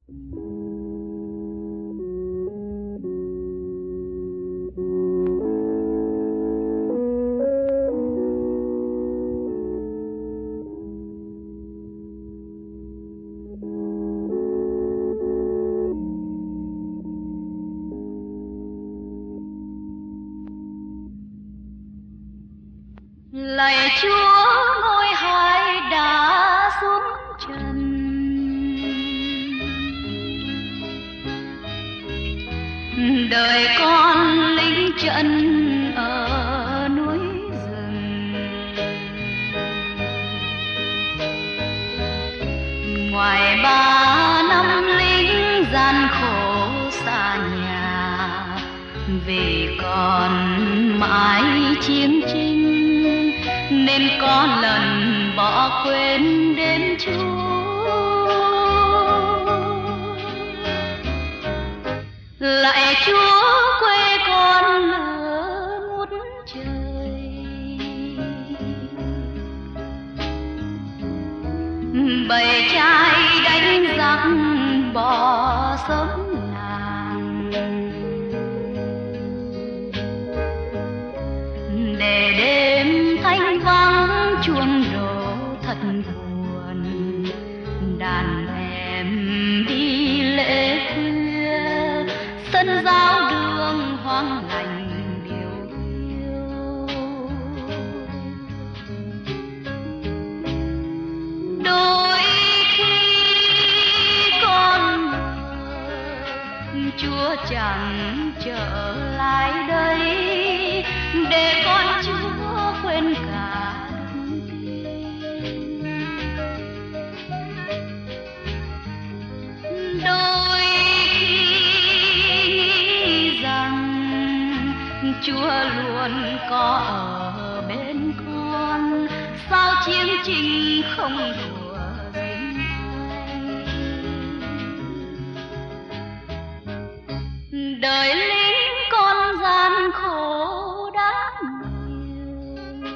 Lạy Chúa ngôi hai đã xuống trần, đời con lính trận ở núi rừng. Ngoài 3 năm lính gian khổ xa nhà, vì còn mãi chiến tranh nên có lần bỏ quên đến Chúa. Lạy Chúa quê con ở ngút trời, bầy trai đánh giặc bỏ sống nàng, để đêm thanh vắng chuông đổ thật buồn. Đàn em đi lễ khuya, sân giao đường hoang lạnh điều hiu. Đôi khi con Chúa chẳng trở lại đây, để con Chúa quên cả thương thiên. Đôi khi nghĩ rằng Chúa luôn có ở bên con, sao chiến tranh không đùa dính tay. Đời lính con gian khổ đã nhiều,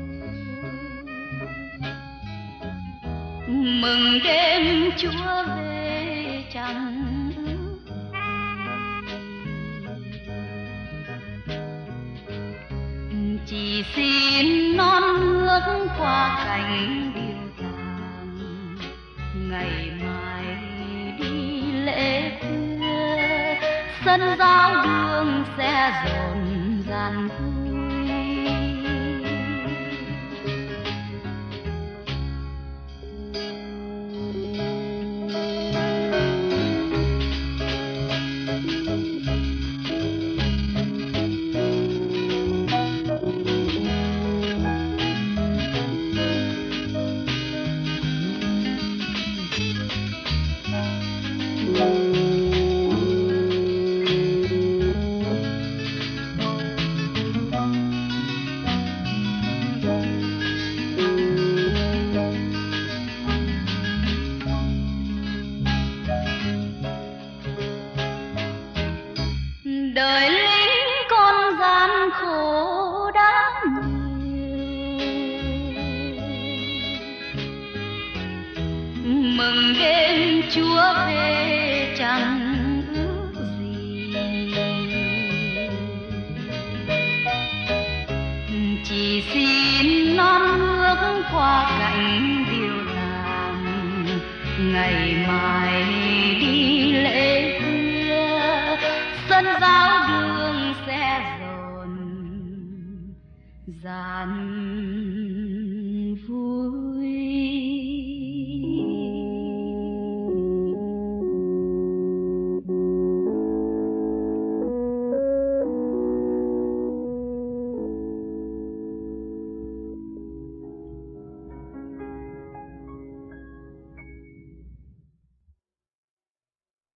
mừng đêm Chúa về chẳng chỉ xin non nước qua cảnh điêu tàn. Ngày mai đi lễ khuya, sân giao đường sẽ rộn ràng vui. Đời lính con gian khổ đã nhiều, mừng đêm Chúa về chẳng ước gì, chỉ xin non nước qua cảnh điêu tàn. Ngày mai đi lễ khuya, sân giao đường sẽ rộn ràng vui.